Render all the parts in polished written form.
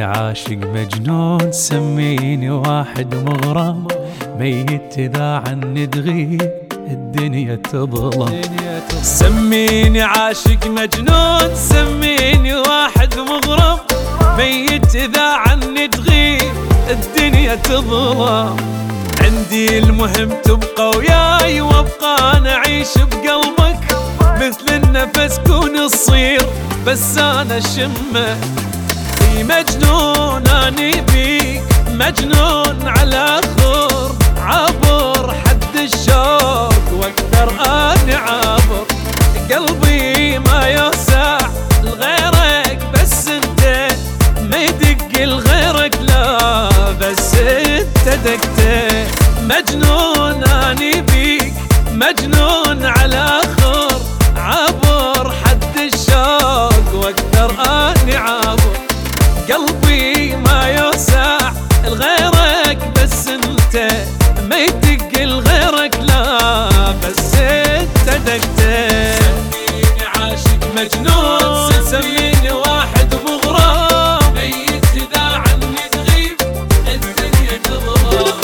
عاشق مجنون، سميني واحد مغرم، ميت إذا عني تغيب الدنيا تظلم. سميني عاشق مجنون، سميني واحد مغرم، ميت إذا عني تغيب الدنيا تظلم. عندي المهم تبقى وياي وابقى انا اعيش بقلبك، مثل النفس كون تصير بس انا شمك. في مجنون اني بيك، مجنون على اخر، عبر حد الشوق واقدر اني عابر. قلبي ما يوسع لغيرك بس انت، ما يدق لغيرك لا بس انت دقته. مجنون اني بيك، مجنون على اخر، عبر حد الشوق واقدر اني عابر. قلبي ما يوسع لغيرك بس انت، ما يدق لغيرك لا بس انت دقته. سميني عاشق مجنون، سميني واحد مغرم، ميت اذا عني تغيب الدنيا تظلم.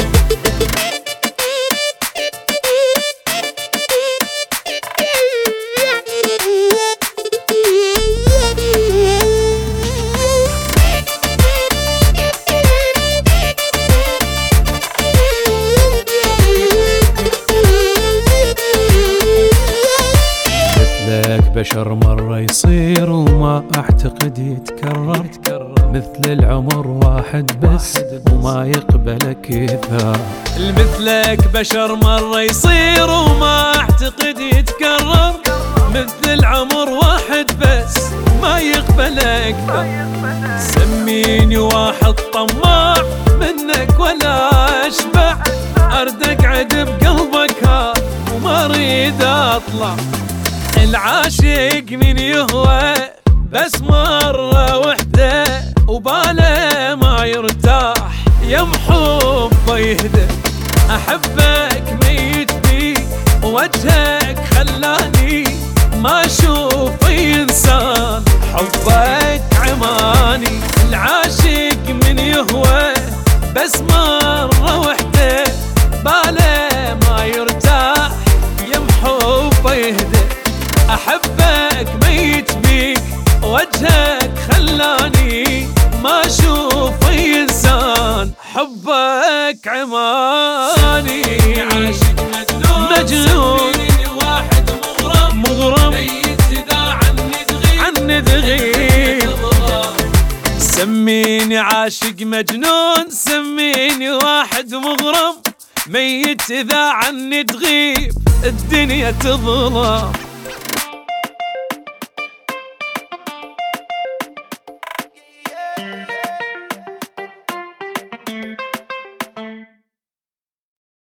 بشر مرة يصير وما أعتقد يتكرر، مثل العمر واحد بس وما يقبل كثار. مثلك بشر مرة يصير وما أعتقد يتكرر، مثل العمر واحد بس ما يقبل أكثر. سميني واحد طماع منك ولا أشبع، أرد أقعد بقلبك هاد وما أريد أطلع. العاشق من يهوى بس مرة وحدة، وباله ما يرتاح يم حبه يهدى. أحبك ميت بيك، وجهك خلاني ما أشوف إنسان، حبك عماني. العاشق من يهوى بس مرة وحدة، باله ما يرتاح يم حبه يهدى. أحبك ميت بيك، وجهك خلاني ما أشوف إنسان، حبك عماني. عاشق مجنون، مجنون واحد مغرم، مغرم ميت إذا عني تغيب. سميني عاشق مجنون، سميني واحد مغرم، ميت إذا عني تغيب الدنيا تظلم.